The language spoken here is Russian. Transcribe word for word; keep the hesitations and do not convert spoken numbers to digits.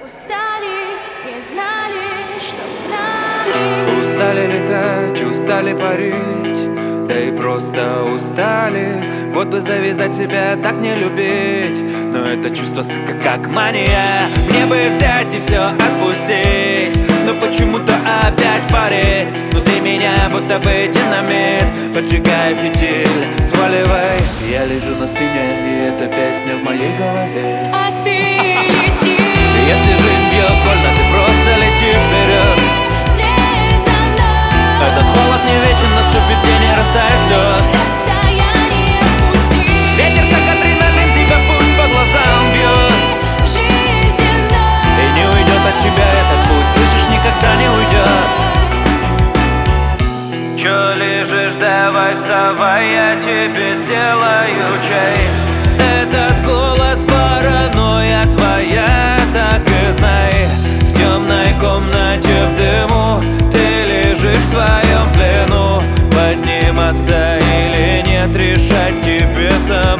устали, не знали, что с нами. Устали летать, устали парить, да и просто устали. Вот бы завязать себя, так не любить, но это чувство, сука, как мания. Мне бы взять и все отпустить, но почему-то опять парить. Внутри меня будто бы динамит, поджигая фитиль, сваливай. Я лежу на спине, и эта песня в моей голове. А ты лети. Если жизнь бьет больно, ты просто лети вперед. Вслед за мной. Этот холод не вечен, наступит день и растает лед. Расстояние пути. Ветер как адреналин, тебя пусть по глазам бьет. Жизненно. И не уйдет от тебя этот путь, слышишь, никогда не уйдет. Чё лежишь, давай вставай, я тебе сделаю чай. Этот голос паранойя твоя, так и знай. В темной комнате в дыму ты лежишь в своем плену. Подниматься или нет, решать тебе самому.